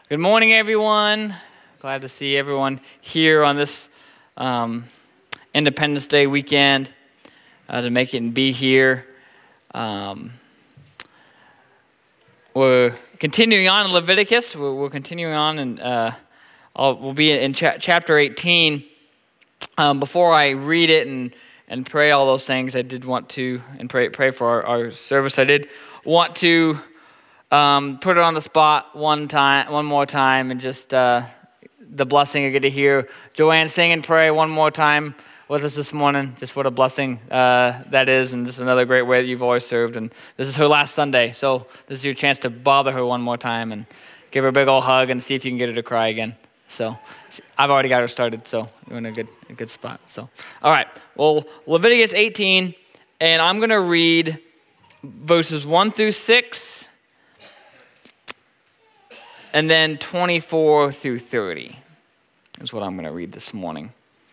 Good morning, everyone. Glad to see everyone here on this Independence Day weekend to make it and be here. We're continuing on in Leviticus. We're continuing on, and we'll be in chapter 18. Before I read it and pray all those things, I did want to, and pray for our service, I did want to put it on the spot one more time, and just the blessing I get to hear Joanne sing and pray one more time with us this morning. Just what a blessing that is, and this is another great way that you've always served. And this is her last Sunday, so this is your chance to bother her one more time and give her a big old hug and see if you can get her to cry again. So I've already got her started, so you're in a good spot. So all right, well, Leviticus 18, and I'm going to read verses 1 through 6. And then 24 through 30 is what I'm going to read this morning.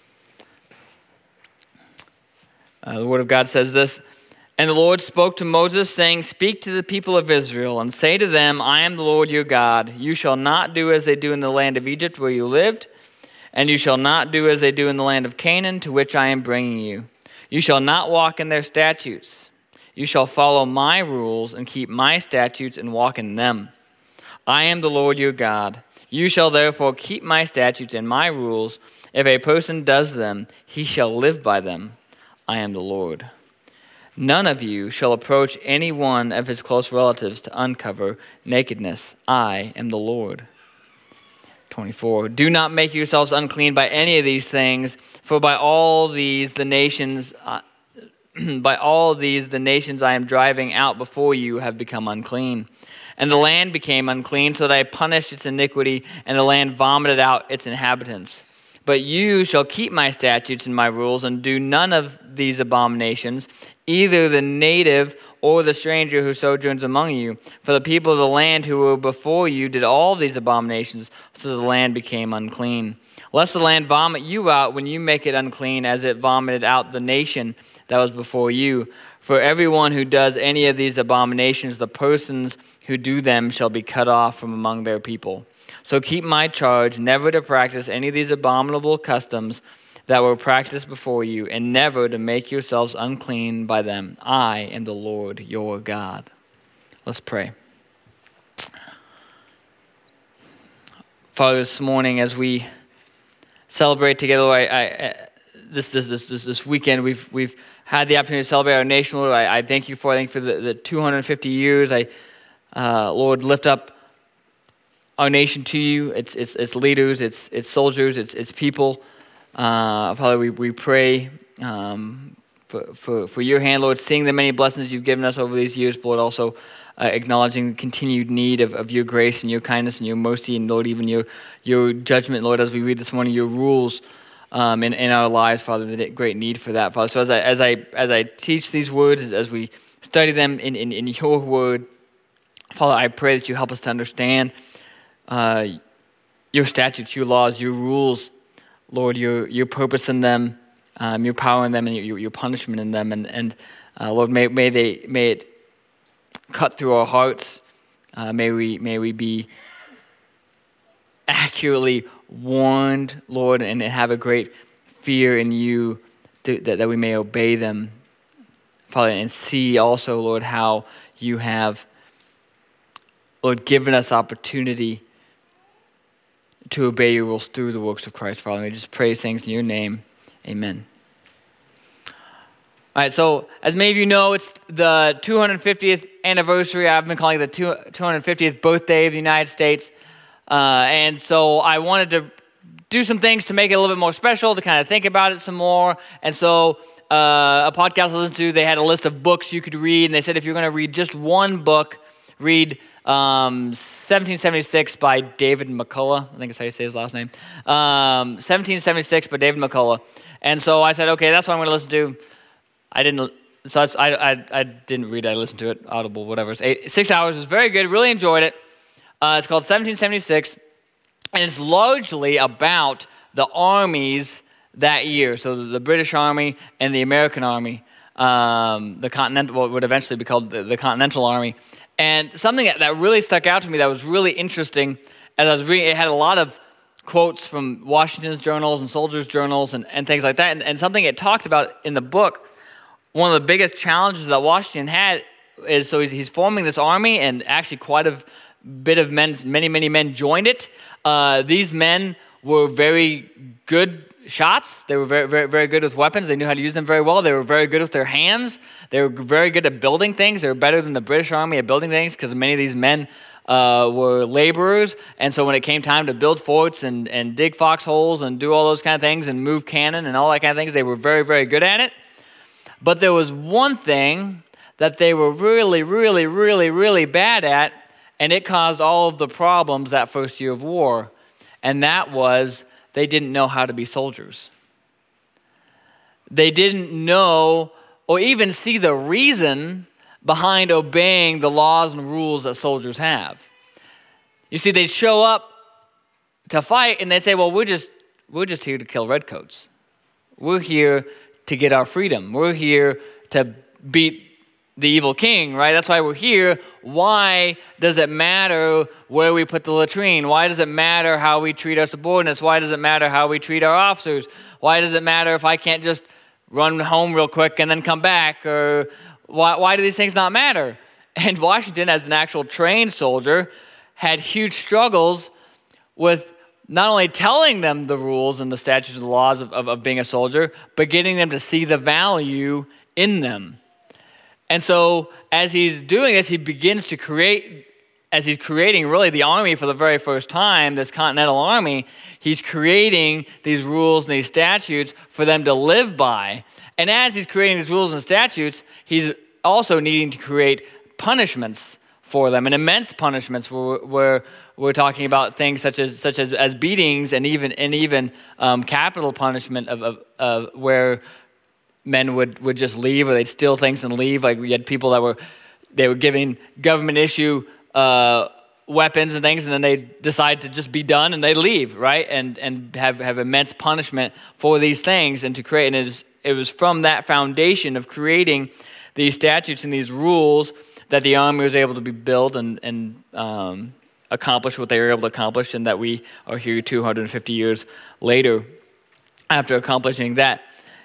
The Word of God says this: "And the Lord spoke to Moses, saying, Speak to the people of Israel, and say to them, I am the Lord your God. You shall not do as they do in the land of Egypt where you lived, and you shall not do as they do in the land of Canaan to which I am bringing you. You shall not walk in their statutes. You shall follow my rules and keep my statutes and walk in them. I am the Lord your God. You shall therefore keep my statutes and my rules. If a person does them, he shall live by them. I am the Lord. None of you shall approach any one of his close relatives to uncover nakedness. I am the Lord." 24. "Do not make yourselves unclean by any of these things, for by all these the nations I am driving out before you have become unclean. And the land became unclean, so that I punished its iniquity, and the land vomited out its inhabitants. But you shall keep my statutes and my rules, and do none of these abominations, either the native or the stranger who sojourns among you. For the people of the land who were before you did all these abominations, so the land became unclean. Lest the land vomit you out when you make it unclean, as it vomited out the nation that was before you. For everyone who does any of these abominations, the persons who do them shall be cut off from among their people. So keep my charge, never to practice any of these abominable customs that were practiced before you, and never to make yourselves unclean by them. I am the Lord your God." Let's pray. Father, this morning as we celebrate together, this weekend we've had the opportunity to celebrate our nation, Lord. I thank you for the 250 years. Lord, lift up our nation to you, its leaders, its soldiers, its people. Father, we pray for your hand, Lord, seeing the many blessings you've given us over these years, but Lord, also acknowledging the continued need of your grace and your kindness and your mercy, and Lord, even your judgment, Lord, as we read this morning, your rules in our lives, Father, the great need for that, Father. So as I teach these words, as we study them in your word, Father, I pray that you help us to understand your statutes, your laws, your rules, Lord, your purpose in them, your power in them, and your punishment in them, and Lord, may it cut through our hearts. May we be accurately warned, Lord, and have a great fear in you that we may obey them, Father, and see also, Lord, how you have, Lord, given us opportunity to obey your rules through the works of Christ, Father. We just pray things in your name. Amen. All right, so as many of you know, it's the 250th anniversary. I've been calling it the 250th birthday of the United States. And so I wanted to do some things to make it a little bit more special, to kind of think about it some more. And so a podcast I listened to, they had a list of books you could read. And they said if you're going to read just one book, read 1776 by David McCullough. I think that's how you say his last name. 1776 by David McCullough. And so I said, okay, that's what I'm going to listen to. I didn't read it. I listened to it, Audible, whatever. 6 hours. It was very good. Really enjoyed it. It's called 1776, and it's largely about the armies that year. So the British Army and the American Army, the Continental, what would eventually be called the Continental Army. And something that really stuck out to me that was really interesting as I was reading, it had a lot of quotes from Washington's journals and soldiers' journals and things like that. And something it talked about in the book, one of the biggest challenges that Washington had is, so he's forming this army, and actually quite a bit of many men joined it. These men were very good shots. They were very good with weapons. They knew how to use them very well. They were very good with their hands. They were very good at building things. They were better than the British Army at building things because many of these men were laborers. And so when it came time to build forts and dig foxholes and do all those kind of things and move cannon and all that kind of things, they were very good at it. But there was one thing that they were really bad at, and it caused all of the problems that first year of war. And that was they didn't know how to be soldiers. They didn't know or even see the reason behind obeying the laws and rules that soldiers have. You see, they'd show up to fight and they'd say, well, we're just here to kill redcoats. We're here to get our freedom. We're here to beat the evil king, right? That's why we're here. Why does it matter where we put the latrine? Why does it matter how we treat our subordinates? Why does it matter how we treat our officers? Why does it matter if I can't just run home real quick and then come back? Or why do these things not matter? And Washington, as an actual trained soldier, had huge struggles with not only telling them the rules and the statutes and the laws of being a soldier, but getting them to see the value in them. And so as he's doing this, he begins to create, as he's creating really the army for the very first time, this Continental Army, he's creating these rules and these statutes for them to live by. And as he's creating these rules and statutes, he's also needing to create punishments for them, and immense punishments where we're talking about things such as beatings and even capital punishment of where men would just leave, or they'd steal things and leave. Like we had people that were giving government issue weapons and things, and then they decide to just be done and they leave, right? And have immense punishment for these things, and to create. And it was from that foundation of creating these statutes and these rules that the army was able to be built and accomplish what they were able to accomplish, and that we are here 250 years later after accomplishing that.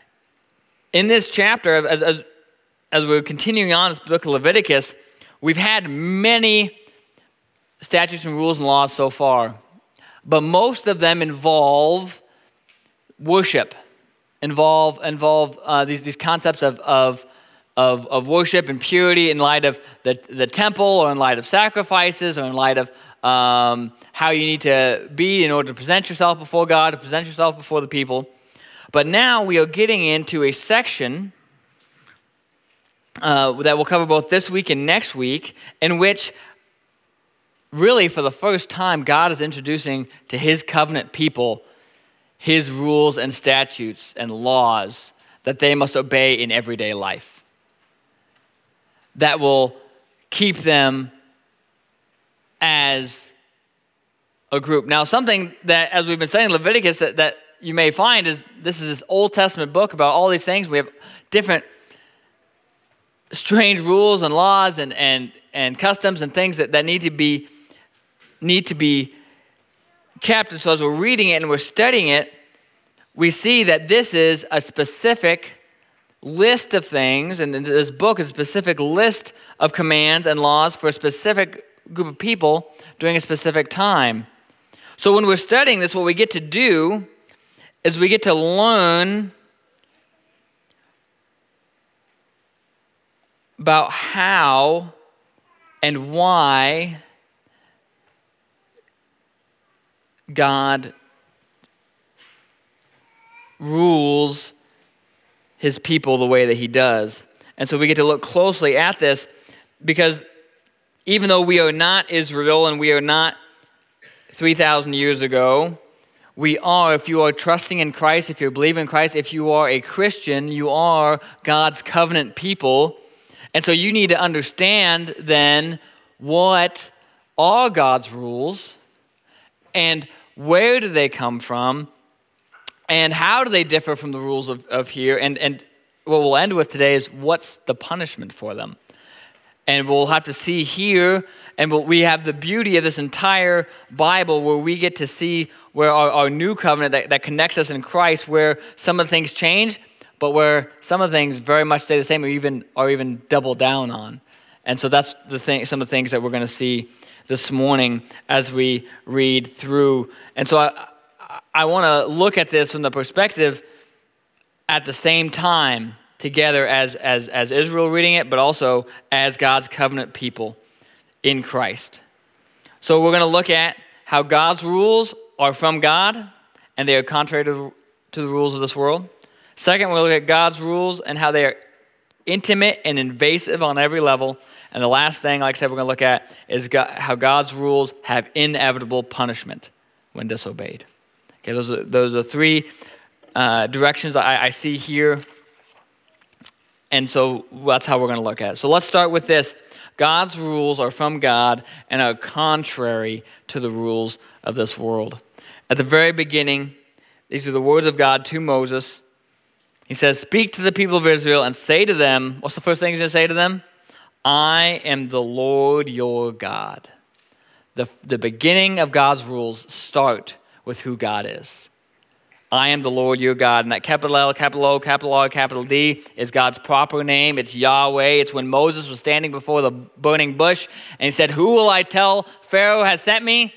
In this chapter, as we're continuing on this book of Leviticus, we've had many statutes and rules and laws so far, but most of them involve worship, involve these concepts of worship and purity in light of the temple, or in light of sacrifices, or in light of how you need to be in order to present yourself before God, to present yourself before the people. But now we are getting into a section that we'll cover both this week and next week, in which really for the first time God is introducing to his covenant people his rules and statutes and laws that they must obey in everyday life, that will keep them as a group. Now, something that, as we've been studying Leviticus, that you may find is this Old Testament book about all these things. We have different strange rules and laws and customs and things that need to be kept. And so as we're reading it and we're studying it, we see that this is a specific list of things, and this book is a specific list of commands and laws for a specific group of people during a specific time. So when we're studying this, what we get to do is we get to learn about how and why God rules his people the way that he does. And so we get to look closely at this, because even though we are not Israel and we are not 3,000 years ago, we are, if you are trusting in Christ, if you believe in Christ, if you are a Christian, you are God's covenant people. And so you need to understand then what are God's rules, and where do they come from, and how do they differ from the rules of here. And what we'll end with today is what's the punishment for them. And we'll have to see here, and we have the beauty of this entire Bible where we get to see where our new covenant that connects us in Christ, where some of the things change, but where some of the things very much stay the same or even double down on. And so that's some of the things that we're going to see this morning as we read through. And so I want to look at this from the perspective at the same time together as Israel reading it, but also as God's covenant people in Christ. So we're going to look at how God's rules are from God and they are contrary to the rules of this world. Second, we'll look at God's rules and how they are intimate and invasive on every level. And the last thing, like I said, we're going to look at is how God's rules have inevitable punishment when disobeyed. Okay, those are three directions I see here. And so that's how we're going to look at it. So let's start with this. God's rules are from God and are contrary to the rules of this world. At the very beginning, these are the words of God to Moses. He says, "Speak to the people of Israel and say to them," what's the first thing he's going to say to them? "I am the Lord your God." The beginning of God's rules start with who God is. I am the Lord your God. And that capital L, capital O, capital R, capital D is God's proper name. It's Yahweh. It's when Moses was standing before the burning bush and he said, "Who will I tell Pharaoh has sent me?"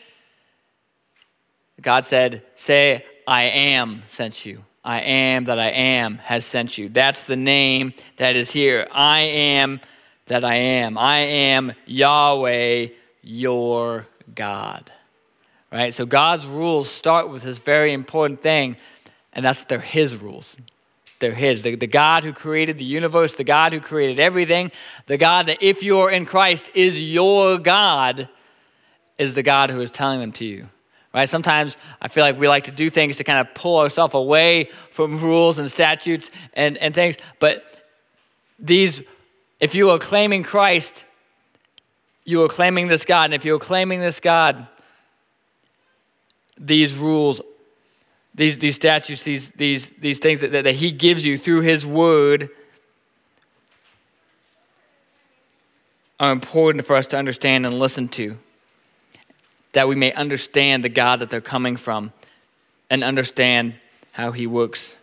God said, "Say, I am sent you. I am that I am has sent you." That's the name that is here. I am that I am. I am Yahweh, your God. Right? So God's rules start with this very important thing, and that's that they're his rules. They're his. The God who created the universe, the God who created everything, the God that if you're in Christ is your God, is the God who is telling them to you. Right? Sometimes I feel like we like to do things to kind of pull ourselves away from rules and statutes and things. But these, if you are claiming Christ, you are claiming this God. And if you are claiming this God, these rules, these statutes, these things that he gives you through his word are important for us to understand and listen to, that we may understand the God that they're coming from and understand how he works.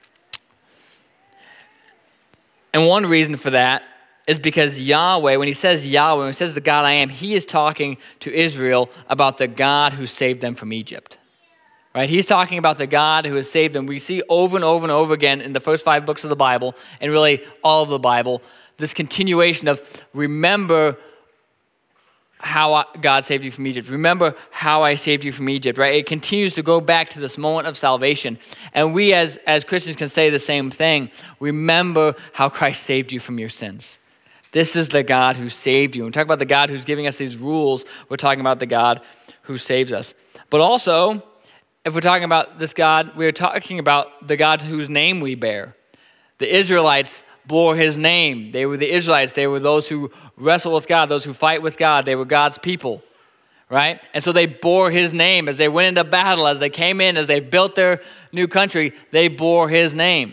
And one reason for that is because Yahweh, when he says Yahweh, when he says the God I am, he is talking to Israel about the God who saved them from Egypt. Right? He's talking about the God who has saved them. We see over and over and over again in the first 5 books of the Bible, and really all of the Bible, this continuation of remember how God saved you from Egypt. Remember how I saved you from Egypt, right? It continues to go back to this moment of salvation. And we as Christians can say the same thing. Remember how Christ saved you from your sins. This is the God who saved you. When we talk about the God who's giving us these rules, we're talking about the God who saves us. But also, if we're talking about this God, we're talking about the God whose name we bear. The Israelites bore his name. They were the Israelites. They were those who wrestle with God, those who fight with God. They were God's people, right? And so they bore his name as they went into battle, as they came in, as they built their new country, they bore his name.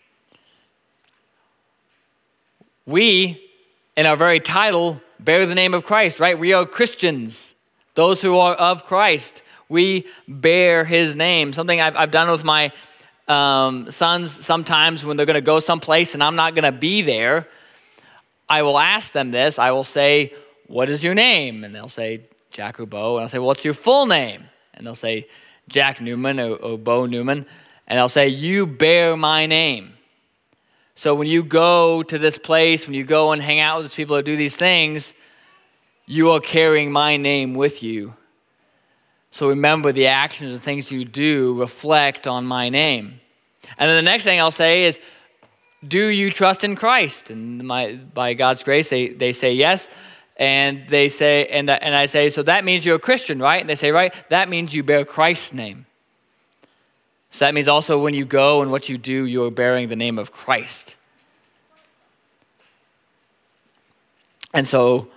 We, in our very title, bear the name of Christ, right? We are Christians, those who are of Christ. We bear his name. Something I've done with my sons sometimes when they're going to go someplace and I'm not going to be there, I will ask them this. I will say, "What is your name?" And they'll say, "Jack or Bo." And I'll say, "What's your full name?" And they'll say, "Jack Newman or Bo Newman." And I'll say, "You bear my name." So when you go to this place, when you go and hang out with these people or do these things, you are carrying my name with you. So remember, the actions and things you do reflect on my name. And then the next thing I'll say is, do you trust in Christ? And by God's grace, they say yes. And they say, and I say, so that means you're a Christian, right? And they say, right, that means you bear Christ's name. So that means also when you go and what you do, you're bearing the name of Christ. And so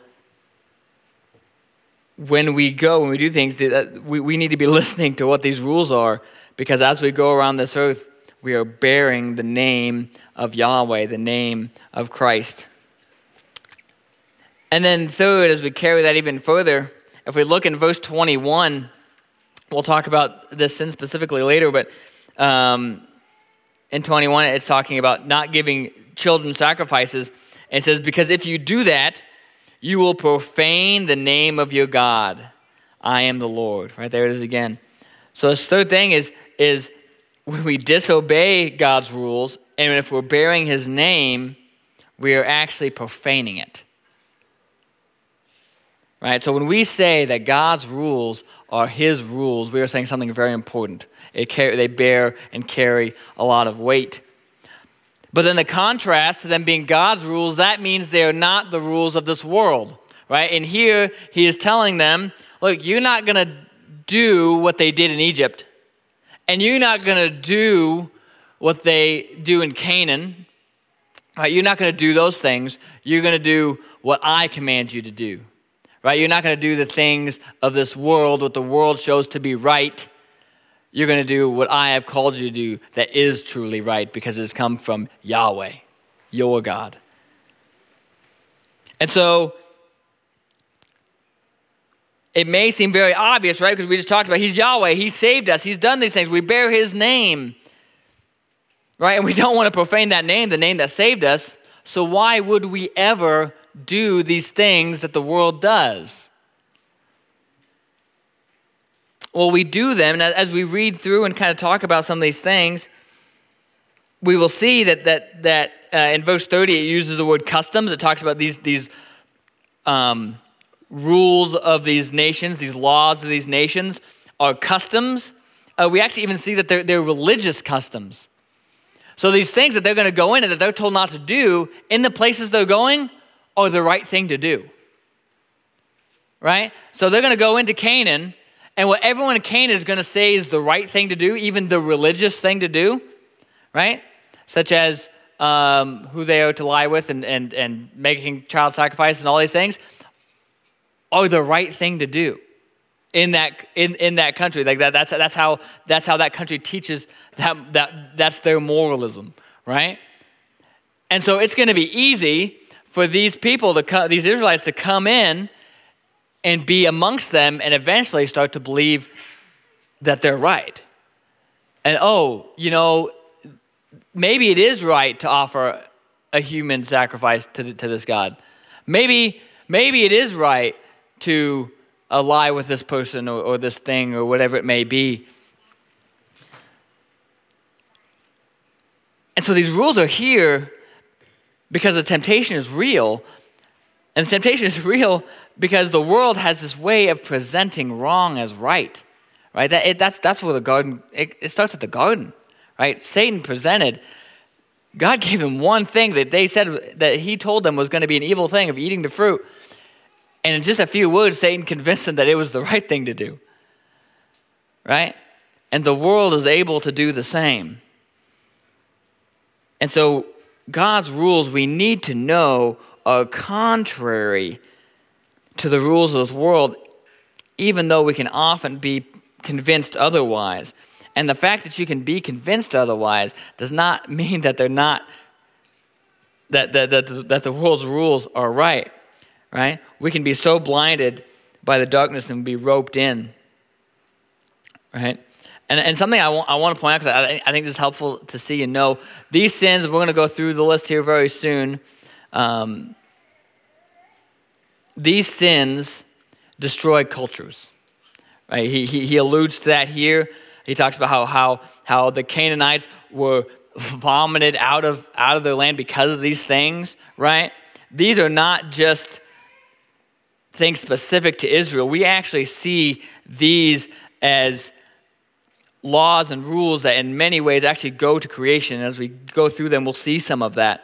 when we do things, we need to be listening to what these rules are, because as we go around this earth, we are bearing the name of Yahweh, the name of Christ. And then third, as we carry that even further, if we look in verse 21, we'll talk about this sin specifically later, but in 21, it's talking about not giving children sacrifices. And it says, because if you do that, you will profane the name of your God. I am the Lord. Right there it is again. So this third thing is when we disobey God's rules, and if we're bearing his name, we are actually profaning it. Right? So when we say that God's rules are his rules, we are saying something very important. They bear and carry a lot of weight. But then the contrast to them being God's rules, that means they are not the rules of this world. Right? And here he is telling them, look, you're not going to do what they did in Egypt. And you're not going to do what they do in Canaan. Right? You're not going to do those things. You're going to do what I command you to do. Right? You're not going to do the things of this world, what the world shows to be right. You're going to do what I have called you to do that is truly right because it has come from Yahweh, your God. And so it may seem very obvious, right? Because we just talked about he's Yahweh. He saved us. He's done these things. We bear his name. Right? And we don't want to profane that name, the name that saved us. So why would we ever do these things that the world does? Well, we do them, and as we read through and kind of talk about some of these things, we will see that in verse 30 it uses the word customs. It talks about these rules of these nations, these laws of these nations are customs. We actually even see that they're religious customs. So these things that they're going to go in and that they're told not to do in the places they're going are the right thing to do. Right? So they're going to go into Canaan, and what everyone in Canaan is going to say is the right thing to do, even the religious thing to do, right? Such as who they are to lie with and making child sacrifices and all these things are the right thing to do in that country. Like that's how that country teaches that's their moralism, right? And so it's going to be easy for these people these Israelites to come in and be amongst them and eventually start to believe that they're right. And maybe it is right to offer a human sacrifice to this God. Maybe it is right to lie with this person or this thing or whatever it may be. And so these rules are here because the temptation is real. And the temptation is real because the world has this way of presenting wrong as right. Right? That's where the garden, it starts at the garden. Right? Satan presented, God gave him one thing that they said that he told them was going to be an evil thing of eating the fruit. And in just a few words, Satan convinced them that it was the right thing to do. Right? And the world is able to do the same. And so God's rules, we need to know, are contrary to the rules of this world, even though we can often be convinced otherwise. And the fact that you can be convinced otherwise does not mean that they're not, that the world's rules are right. Right? We can be so blinded by the darkness and be roped in. Right? And something I want to point out, because I think this is helpful to see and know, these sins, we're going to go through the list here very soon. These sins destroy cultures. Right? He alludes to that here. He talks about how the Canaanites were vomited out of their land because of these things. Right? These are not just things specific to Israel. We actually see these as laws and rules that in many ways actually go to creation. As we go through them, we'll see some of that.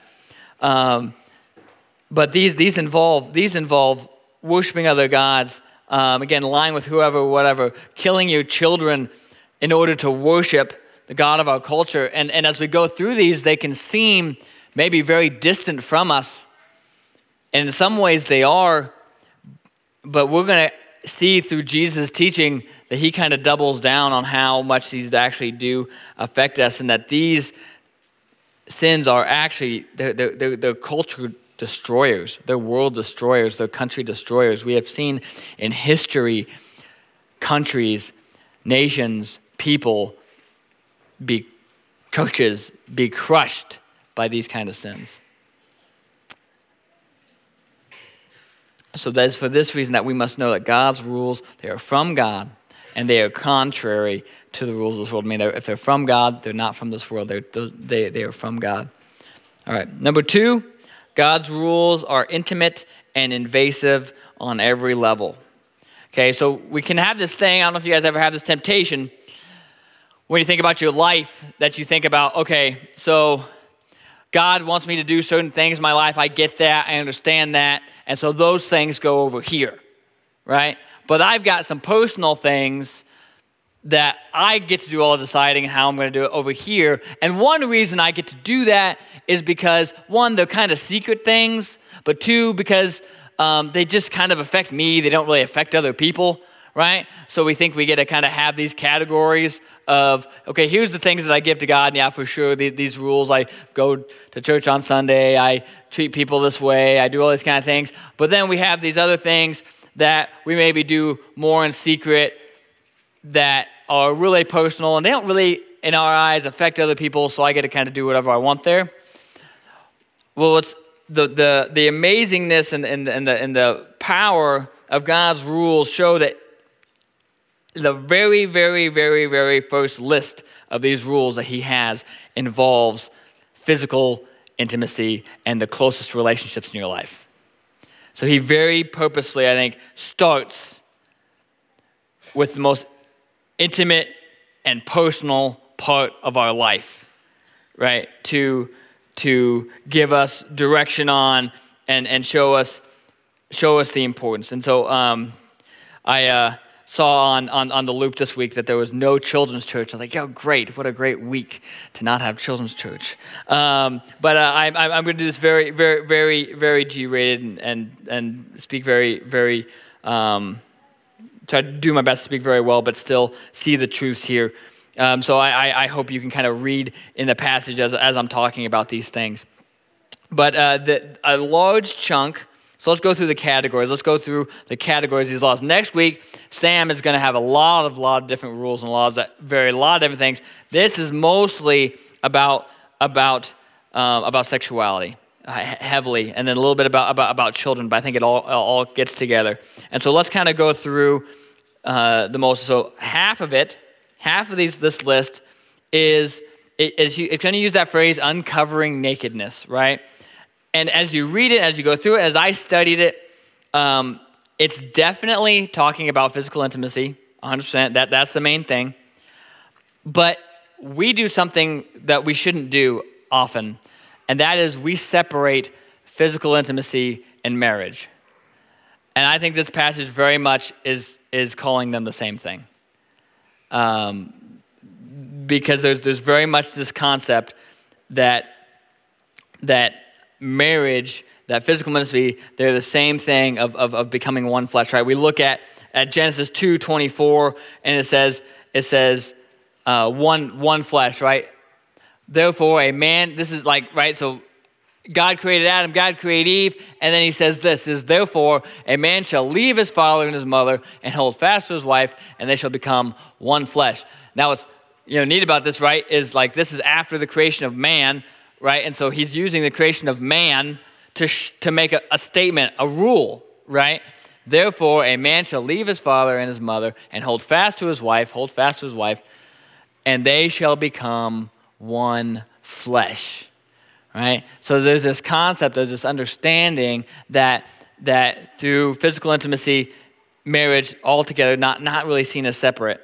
But these involve worshiping other gods, again, lying with whoever, whatever, killing your children in order to worship the God of our culture. And as we go through these, they can seem maybe very distant from us. And in some ways they are, but we're going to see through Jesus' teaching that he kind of doubles down on how much these actually do affect us, and that these sins are actually, they're destroyers. They're world destroyers. They're country destroyers. We have seen in history countries, nations, people churches be crushed by these kind of sins. So that is for this reason that we must know that God's rules, they are from God, and they are contrary to the rules of this world. I mean, if they're from God, they're not from this world. They are from God. All right. Number 2, God's rules are intimate and invasive on every level. Okay, so we can have this thing, I don't know if you guys ever have this temptation, when you think about your life, that you think about, okay, so God wants me to do certain things in my life. I get that. I understand that. And so those things go over here, right? But I've got some personal things that I get to do all the deciding how I'm going to do it over here. And one reason I get to do that is because, one, they're kind of secret things, but 2, because they just kind of affect me. They don't really affect other people, right? So we think we get to kind of have these categories of, okay, here's the things that I give to God. And yeah, for sure, these rules. I go to church on Sunday. I treat people this way. I do all these kind of things. But then we have these other things that we maybe do more in secret that are really personal, and they don't really, in our eyes, affect other people, so I get to kind of do whatever I want there. Well, it's the amazingness and the power of God's rules show that the very, very, very, very first list of these rules that he has involves physical intimacy and the closest relationships in your life. So he very purposefully, I think, starts with the most intimate and personal part of our life, right? To give us direction on and show us the importance. And so I saw on the Loop this week that there was no children's church. I was like, oh, great. What a great week to not have children's church. But I'm going to do this very, very, very, very G-rated and speak very, very, try to do my best to speak very well, but still see the truth here. So I hope you can kind of read in the passage as I'm talking about these things. But a large chunk. So let's go through the categories. Let's go through the categories of these laws. Next week, Sam is going to have a lot of different rules and laws that vary a lot of different things. This is mostly about sexuality heavily, and then a little bit about children. But I think it all gets together. And so let's kind of go through the most. So half of this list is it's going to use that phrase uncovering nakedness, right? And as you read it, as you go through it, as I studied it, it's definitely talking about physical intimacy, 100%. That's the main thing. But we do something that we shouldn't do often, and that is we separate physical intimacy and marriage. And I think this passage very much is calling them the same thing. Because there's very much this concept that marriage, that physical intimacy, they're the same thing of becoming one flesh, right? We look at Genesis 2:24, and it says one flesh, right? Therefore, a man, this is like, right, so God created Adam, God created Eve, and then he says this, is therefore a man shall leave his father and his mother and hold fast to his wife, and they shall become one flesh. Now, what's neat about this, right, is like this is after the creation of man, right? And so he's using the creation of man to make a statement, a rule, right? Therefore, a man shall leave his father and his mother and hold fast to his wife, and they shall become one flesh, right? So there's this concept, there's this understanding that through physical intimacy, marriage altogether, not really seen as separate,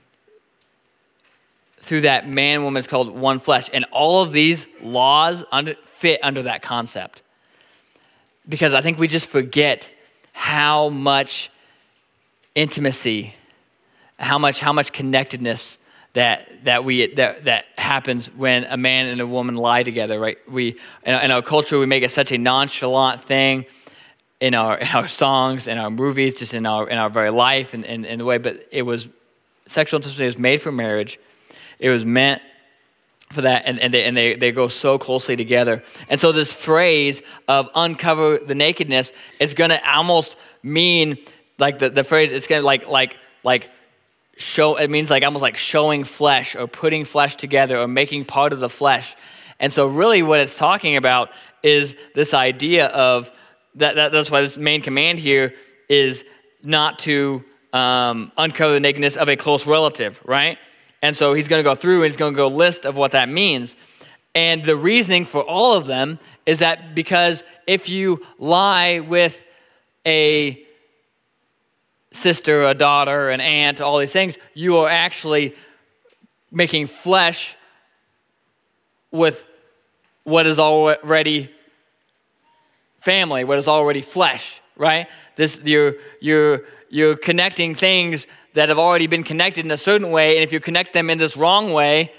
through that man and woman is called one flesh. And all of these laws fit under that concept. Because I think we just forget how much intimacy, how much connectedness that happens when a man and a woman lie together, right? We in our culture we make it such a nonchalant thing in our songs, in our movies, just in our very life and in the way. But it was sexual intimacy was made for marriage. It was meant for that, and they go so closely together. And so this phrase of uncover the nakedness is going to almost mean like the phrase, it's going to like show, it means like almost like showing flesh or putting flesh together or making part of the flesh. And so really what it's talking about is this idea of, that's why this main command here is not to uncover the nakedness of a close relative, right? And so he's going to go through and he's going to go list of what that means. And the reasoning for all of them is that because if you lie with a sister, a daughter, an aunt, all these things, you are actually making flesh with what is already family, what is already flesh, right? This you're connecting things that have already been connected in a certain way, and if you connect them in this wrong way,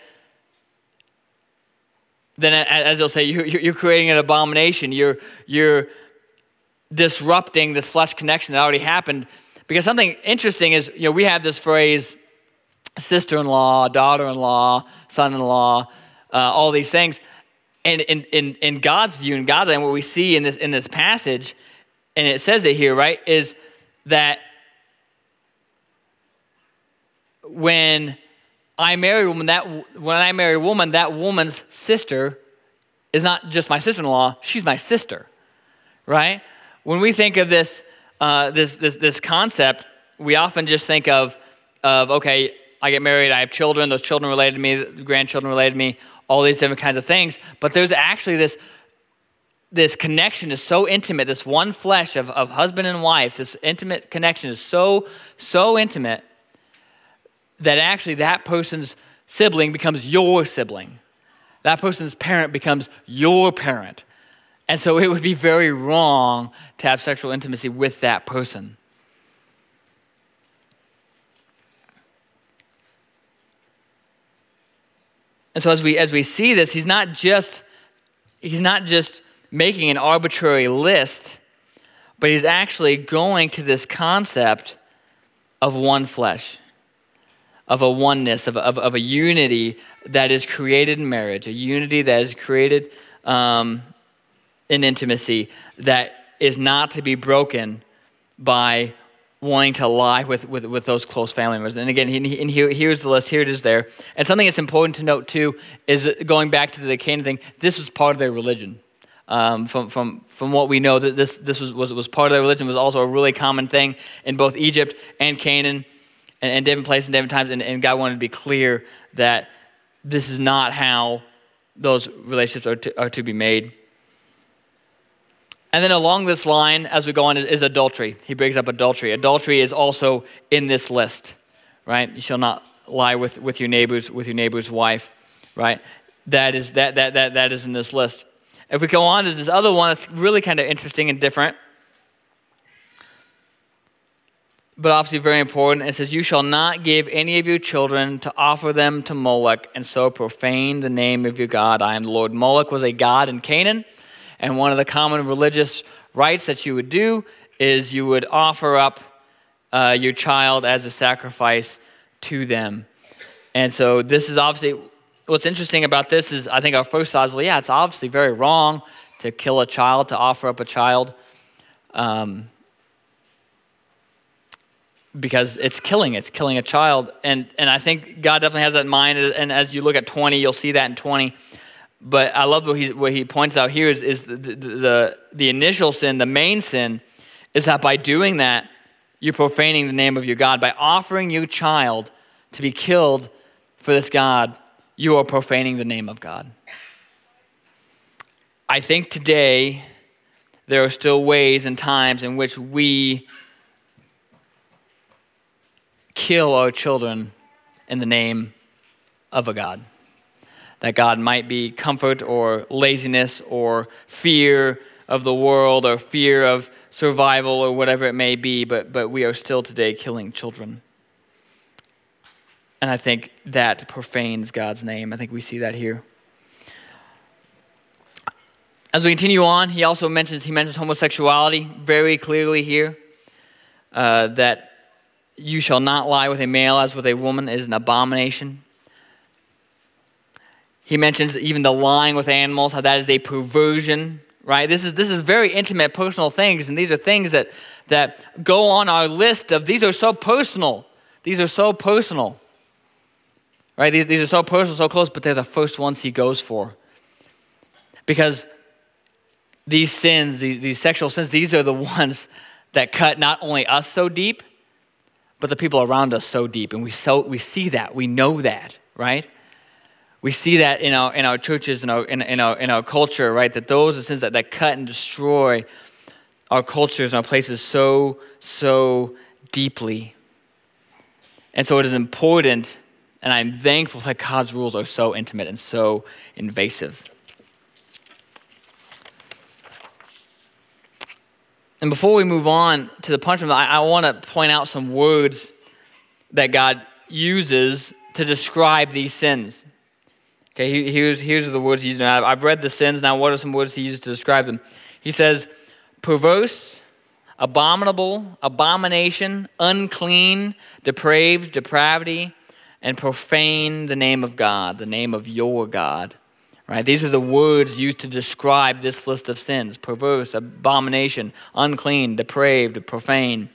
then as they'll say, you're creating an abomination. You're disrupting this flesh connection that already happened. Because something interesting is, we have this phrase, sister-in-law, daughter-in-law, son-in-law, all these things. And in God's view, in God's eye, what we see in this passage, and it says it here, right, is that when I marry a woman, that woman's sister is not just my sister-in-law; she's my sister, right? When we think of this concept, we often just think of okay, I get married, I have children, those children related to me, grandchildren related to me, all these different kinds of things. But there's actually this connection is so intimate, this one flesh of husband and wife, this intimate connection is so intimate that actually that person's sibling becomes your sibling. That person's parent becomes your parent. And so it would be very wrong to have sexual intimacy with that person. And so as we see this, he's not just making an arbitrary list, but he's actually going to this concept of one flesh, of a oneness, of a unity that is created in marriage, a unity that is created in intimacy that is not to be broken by wanting to lie with those close family members. And again, here's the list. Here it is there. And something that's important to note too is that going back to the Canaan thing, this was part of their religion. From what we know, that this was part of their religion, was also a really common thing in both Egypt and Canaan and different places and different times. And God wanted to be clear that this is not how those relationships are to be made. And then along this line, as we go on, is adultery. He brings up adultery. Adultery is also in this list, right? You shall not lie with your neighbor's wife, right? That is in this list. If we go on, there's this other one that's really kind of interesting and different, but obviously very important. It says, "You shall not give any of your children to offer them to Moloch, and so profane the name of your God. I am the Lord." Moloch was a god in Canaan. And one of the common religious rites that you would do is you would offer up your child as a sacrifice to them. And so this is obviously, what's interesting about this is I think our first thought is, well, yeah, it's obviously very wrong to kill a child, to offer up a child, because it's killing a child. And I think God definitely has that in mind. And as you look at 20, you'll see that in 20. But I love what he points out here is the initial sin, the main sin, is that by doing that, you're profaning the name of your God. By offering your child to be killed for this God, you are profaning the name of God. I think today there are still ways and times in which we kill our children in the name of a God. That God might be comfort or laziness or fear of the world or fear of survival or whatever it may be, but we are still today killing children. And I think that profanes God's name. I think we see that here. As we continue on, he mentions homosexuality very clearly here, that you shall not lie with a male as with a woman is an abomination. He mentions even the lying with animals, how that is a perversion, right? This is very intimate, personal things, and these are things that go on our list of these are so personal. These are so personal, right? These are so personal, so close, but they're the first ones he goes for. Because these sins, these sexual sins, these are the ones that cut not only us so deep, but the people around us so deep. And we see that, we know that, right? We see that in our churches, in our culture, right? That those are sins that cut and destroy our cultures and our places so deeply. And so it is important, and I'm thankful that God's rules are so intimate and so invasive. And before we move on to the punishment, I want to point out some words that God uses to describe these sins. Okay, here's the words he uses. Now, I've read the sins. Now, what are some words he uses to describe them? He says, perverse, abominable, abomination, unclean, depraved, depravity, and profane the name of God, the name of your God. Right? These are the words used to describe this list of sins: perverse, abomination, unclean, depraved, profane.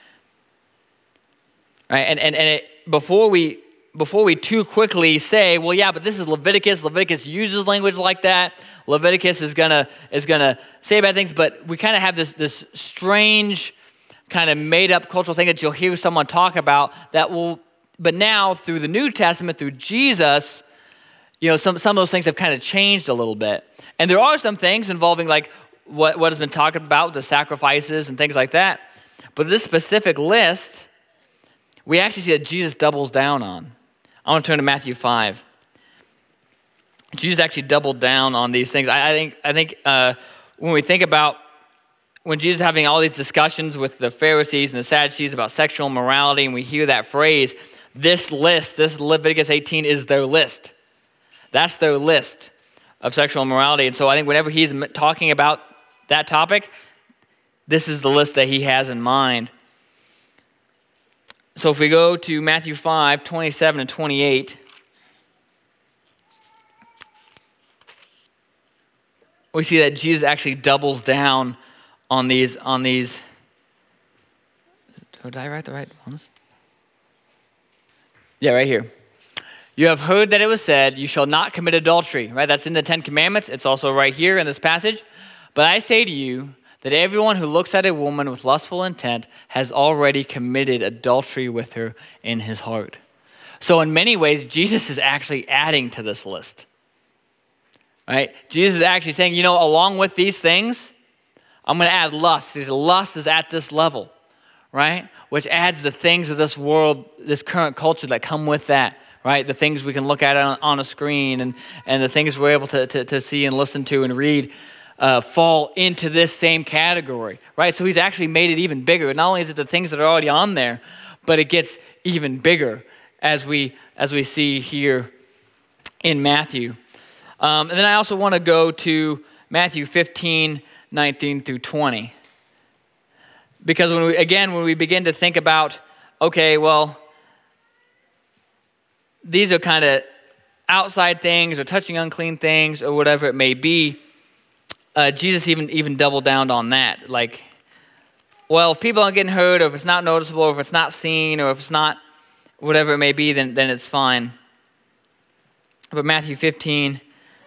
Right? And before we too quickly say, well, yeah, but this is Leviticus. Leviticus uses language like that. Leviticus is gonna say bad things, but we kind of have this strange kind of made up cultural thing that you'll hear someone talk about but now through the New Testament, through Jesus, some of those things have kind of changed a little bit. And there are some things involving like what has been talked about, the sacrifices and things like that. But this specific list, we actually see that Jesus doubles down on. I want to turn to Matthew 5. Jesus actually doubled down on these things. I think when we think about when Jesus is having all these discussions with the Pharisees and the Sadducees about sexual morality, and we hear that phrase, this list, this Leviticus 18 is their list. That's their list of sexual immorality. And so I think whenever he's talking about that topic, this is the list that he has in mind. So if we go to Matthew 5, 27 and 28, we see that Jesus actually doubles down on these. Did I write the right ones? Yeah, right here. You have heard that it was said, you shall not commit adultery, right? That's in the Ten Commandments. It's also right here in this passage. But I say to you that everyone who looks at a woman with lustful intent has already committed adultery with her in his heart. So in many ways, Jesus is actually adding to this list, right? Jesus is actually saying, along with these things, I'm going to add lust. Lust is at this level, right? Which adds the things of this world, this current culture that come with that. Right, the things we can look at on a screen and the things we're able to see and listen to and read fall into this same category, right? So he's actually made it even bigger. Not only is it the things that are already on there, but it gets even bigger as we see here in Matthew. And then I also want to go to Matthew 15, 19 through 20. Because when we begin to think about, okay, well, these are kind of outside things or touching unclean things or whatever it may be. Jesus even doubled down on that. Like, well, if people aren't getting hurt, or if it's not noticeable, or if it's not seen, or if it's not whatever it may be, then it's fine. But Matthew 15,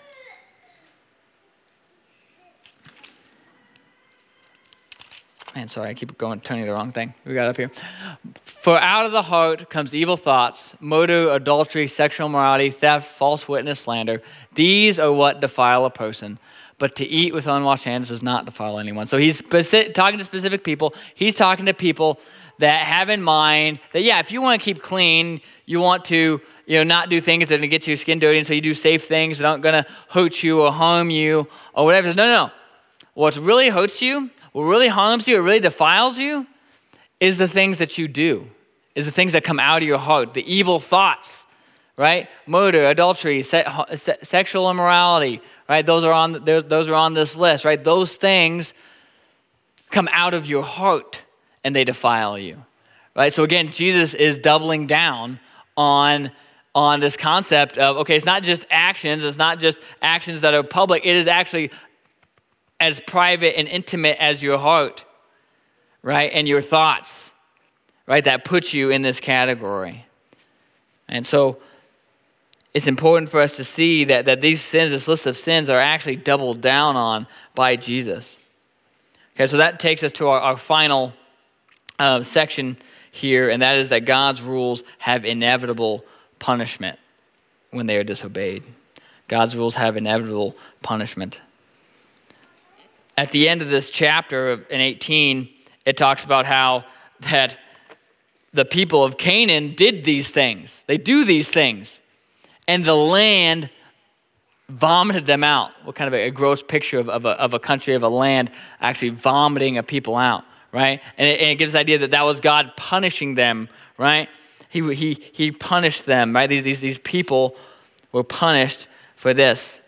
man, sorry, I keep turning the wrong thing. We got up here. For out of the heart comes evil thoughts, murder, adultery, sexual immorality, theft, false witness, slander. These are what defile a person. But to eat with unwashed hands does not defile anyone. So he's talking to specific people. He's talking to people that have in mind that, yeah, if you want to keep clean, you want to not do things that are going to get your skin dirty, and so you do safe things that aren't going to hurt you or harm you or whatever. No. What really hurts you, what really harms you, what really defiles you, is the things that you do, is the things that come out of your heart, the evil thoughts, right? Murder, adultery, sexual immorality, right? Those are on this list, right? Those things come out of your heart and they defile you, right? So again, Jesus is doubling down on on this concept of, okay, it's not just actions that are public, it is actually as private and intimate as your heart, right? And your thoughts, right? That puts you in this category. And so it's important for us to see that these sins, this list of sins, are actually doubled down on by Jesus. Okay, so that takes us to our final section here, and that is that God's rules have inevitable punishment when they are disobeyed. God's rules have inevitable punishment. At the end of this chapter in 18, it talks about how that the people of Canaan did these things. They do these things. And the land vomited them out. What kind of a gross picture of a country, of a land actually vomiting a people out, right? And it gives the idea that was God punishing them, right? He punished them, right? These people were punished for this.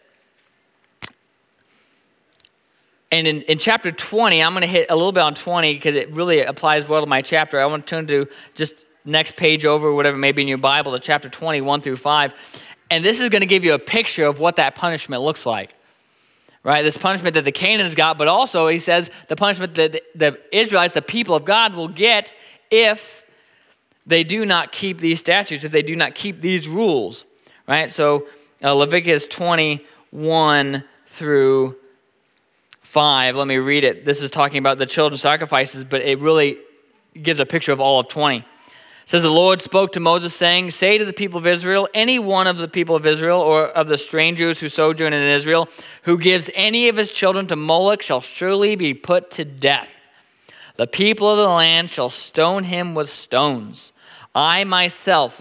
And in chapter 20, I'm going to hit a little bit on 20 because it really applies well to my chapter. I want to turn to just next page over, whatever may be in your Bible, to chapter 20, 1 through 5. And this is going to give you a picture of what that punishment looks like, right? This punishment that the Canaanites got, but also he says the punishment that the Israelites, the people of God, will get if they do not keep these statutes, if they do not keep these rules, right? So Leviticus 21 through 5, let me read it. This is talking about the children's sacrifices, but it really gives a picture of all of 20. It says, the Lord spoke to Moses, saying, say to the people of Israel, any one of the people of Israel or of the strangers who sojourn in Israel, who gives any of his children to Moloch shall surely be put to death. The people of the land shall stone him with stones. I myself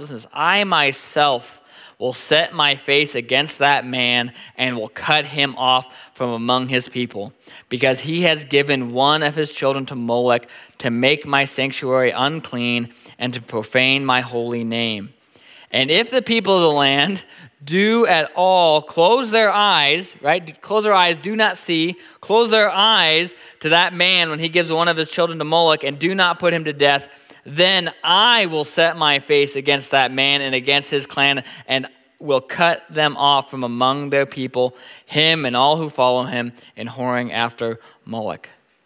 will set my face against that man and will cut him off from among his people, because he has given one of his children to Moloch to make my sanctuary unclean and to profane my holy name. And if the people of the land do at all close their eyes, right? Close their eyes, do not see, close their eyes to that man when he gives one of his children to Moloch and do not put him to death, then I will set my face against that man and against his clan and will cut them off from among their people, him and all who follow him in whoring after Moloch.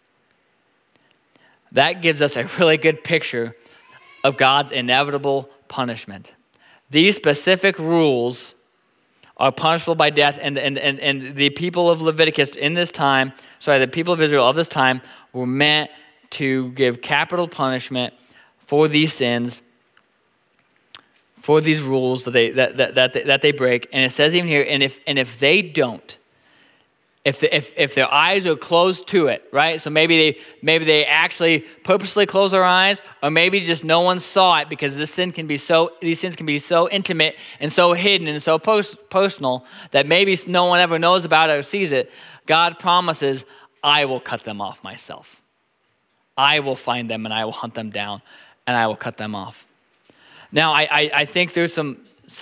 That gives us a really good picture of God's inevitable punishment. These specific rules are punishable by death, and the people of Leviticus in this time, the people of Israel of this time were meant to give capital punishment for these sins, for these rules that they break. And it says even here, and if they don't, if their eyes are closed to it, right? So maybe they actually purposely close their eyes, or maybe just no one saw it because these sins can be so intimate and so hidden and so personal that maybe no one ever knows about it or sees it. God promises, I will cut them off myself. I will find them and I will hunt them down and I will cut them off. Now, I think there's some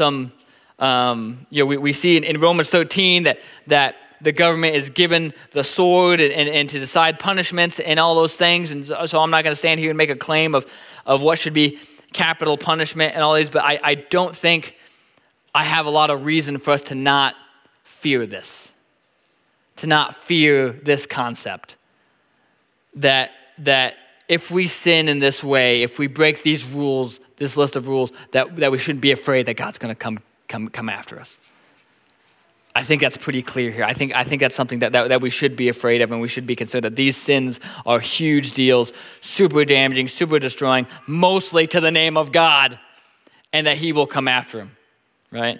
we see in Romans 13 that the government is given the sword and to decide punishments and all those things. And so I'm not going to stand here and make a claim of what should be capital punishment and all these, but I don't think I have a lot of reason for us to not fear this, to not fear this concept. That if we sin in this way, if we break these rules, this list of rules, that we shouldn't be afraid that God's going to come after us. I think that's pretty clear here. I think that's something that we should be afraid of, and we should be concerned that these sins are huge deals, super damaging, super destroying, mostly to the name of God, and that he will come after him, right?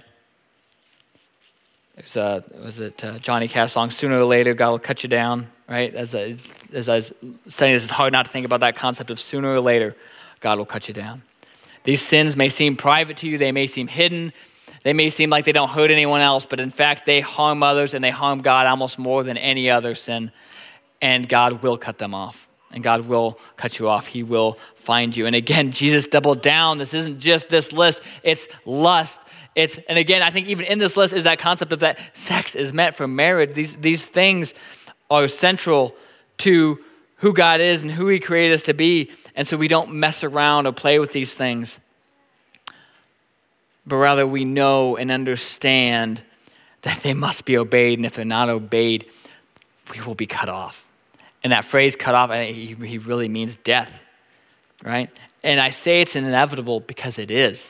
There's Johnny Cash song, sooner or later, God will cut you down, right? As I was saying, it's hard not to think about that concept of sooner or later, God will cut you down. These sins may seem private to you, they may seem hidden, they may seem like they don't hurt anyone else, but in fact, they harm others and they harm God almost more than any other sin, and God will cut them off, and God will cut you off. He will find you. And again, Jesus doubled down. This isn't just this list, it's lust. And again, I think even in this list is that concept of that sex is meant for marriage. These things are central to who God is and who he created us to be, and so we don't mess around or play with these things. but rather we know and understand that they must be obeyed, and if they're not obeyed, we will be cut off. And that phrase cut off, he really means death, right? And I say it's inevitable because it is.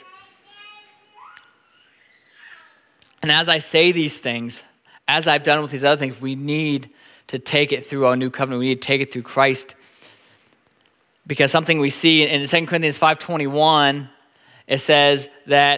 And as I say these things, as I've done with these other things, we need to take it through our new covenant. We need to take it through Christ. Because something we see in 2 Corinthians 5:21, it says that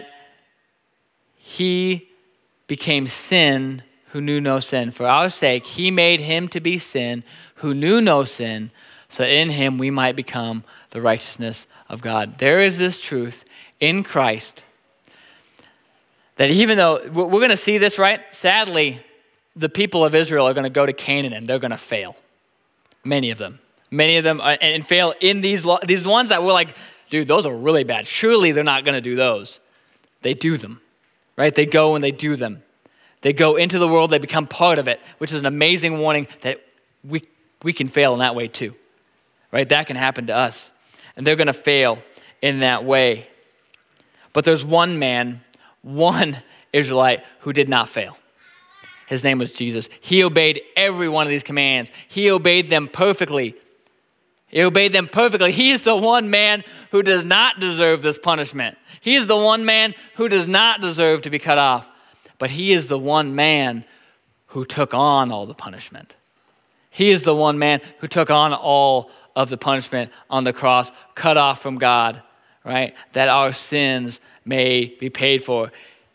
he became sin who knew no sin. For our sake, he made him to be sin who knew no sin, so that in him we might become the righteousness of God. There is this truth in Christ that even though we're going to see this, right? Sadly, the people of Israel are going to go to Canaan and they're going to fail. Many of them, and fail in these ones that we're like, dude, those are really bad. Surely they're not going to do those. They do them, right? They go and they do them. They go into the world, they become part of it, which is an amazing warning that we can fail in that way too, right? That can happen to us. And they're going to fail in that way. But there's one man, one Israelite who did not fail. His name was Jesus. He obeyed every one of these commands. He obeyed them perfectly. He obeyed them perfectly. He is the one man who does not deserve this punishment. He is the one man who does not deserve to be cut off. But he is the one man who took on all the punishment. He is the one man who took on all of the punishment on the cross, cut off from God, right? That our sins may be paid for.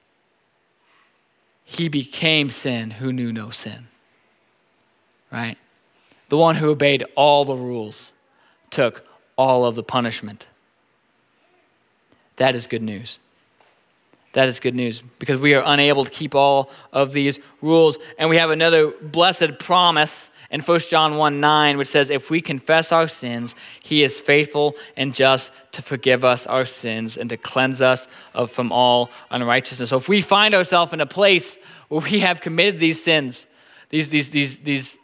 He became sin who knew no sin, right? The one who obeyed all the rules took all of the punishment. That is good news. That is good news because we are unable to keep all of these rules. And we have another blessed promise in 1 John 1:9, which says, if we confess our sins, he is faithful and just to forgive us our sins and to cleanse us from all unrighteousness. So if we find ourselves in a place where we have committed these sins, these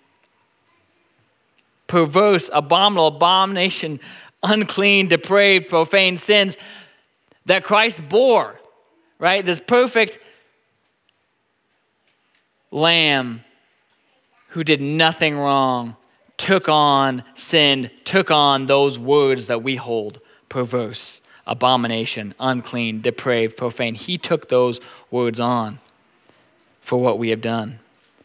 perverse, abomination, unclean, depraved, profane sins that Christ bore, right? This perfect lamb who did nothing wrong, took on sin, took on those words that we hold perverse, abomination, unclean, depraved, profane. He took those words on for what we have done.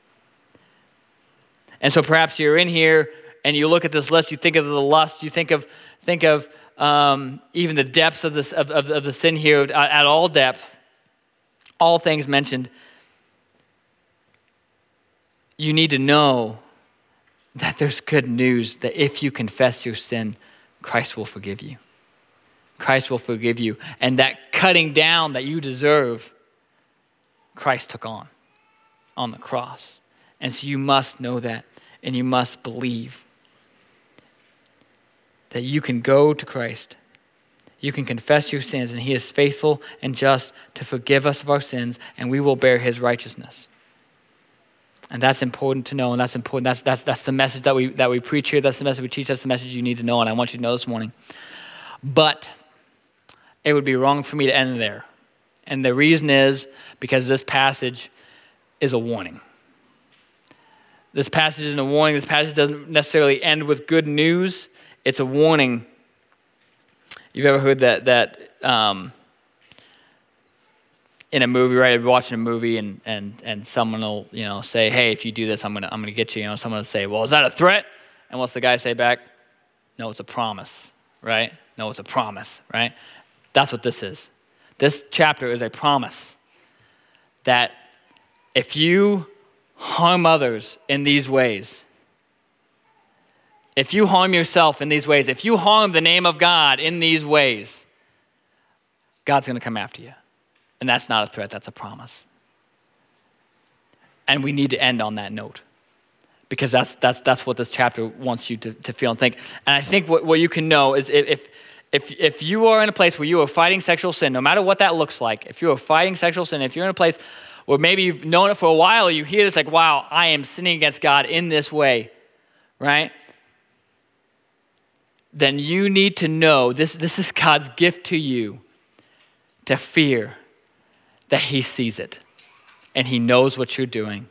And so perhaps you're in here and you look at this list, you think of the lust, you think of even the depths of the sin here at all depths, all things mentioned. You need to know that there's good news that if you confess your sin, Christ will forgive you. Christ will forgive you. And that cutting down that you deserve, Christ took on the cross. And so you must know that, and you must believe that you can go to Christ. You can confess your sins, and he is faithful and just to forgive us of our sins, and we will bear his righteousness. And that's important to know, and that's important. That's the message that we preach here. That's the message we teach. That's the message you need to know, and I want you to know this morning. But it would be wrong for me to end there. And the reason is because this passage is a warning. This passage is a warning. This passage doesn't necessarily end with good news. It's a warning. You've ever heard that in a movie, right? You're watching a movie and someone will, say, hey, if you do this, I'm gonna get you. Someone will say, well, is that a threat? And what's the guy say back? No, it's a promise, right? No, it's a promise, right? That's what this is. This chapter is a promise that if you harm others in these ways, if you harm yourself in these ways, if you harm the name of God in these ways, God's going to come after you. And that's not a threat, that's a promise. And we need to end on that note because that's what this chapter wants you to feel and think. And I think what you can know is if you are in a place where you are fighting sexual sin, no matter what that looks like, if you are fighting sexual sin, if you're in a place where maybe you've known it for a while, you hear this like, wow, I am sinning against God in this way, right? Then you need to know this is God's gift to you to fear that he sees it and he knows what you're doing.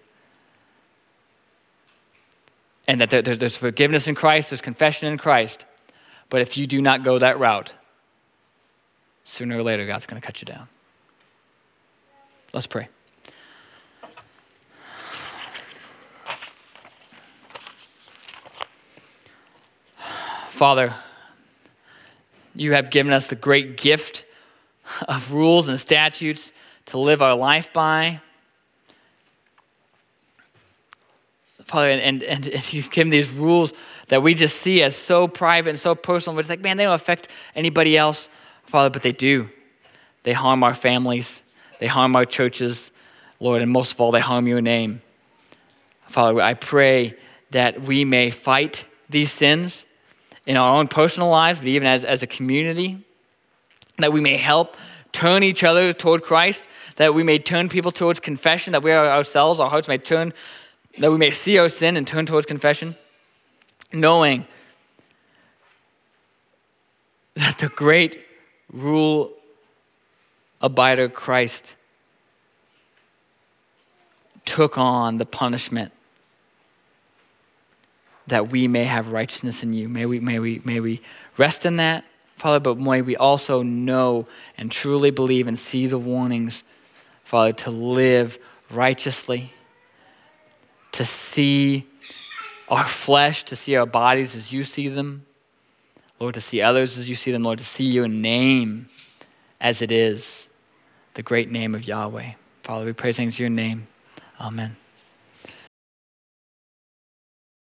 And that there's forgiveness in Christ, there's confession in Christ. But if you do not go that route, sooner or later, God's going to cut you down. Let's pray. Father, you have given us the great gift of rules and statutes to live our life by. Father, and you've given these rules that we just see as so private and so personal, but it's like, man, they don't affect anybody else, Father, but they do. They harm our families. They harm our churches, Lord, and most of all, they harm your name. Father, I pray that we may fight these sins in our own personal lives, but even as a community, that we may help turn each other toward Christ, that we may turn people towards confession, that we ourselves, our hearts may turn, that we may see our sin and turn towards confession, knowing that the great rule abider Christ took on the punishment that we may have righteousness in you. May we rest in that, Father, but may we also know and truly believe and see the warnings, Father, to live righteously, to see our flesh, to see our bodies as you see them, Lord, to see others as you see them, Lord, to see your name as it is, the great name of Yahweh. Father, we praise things in your name. Amen.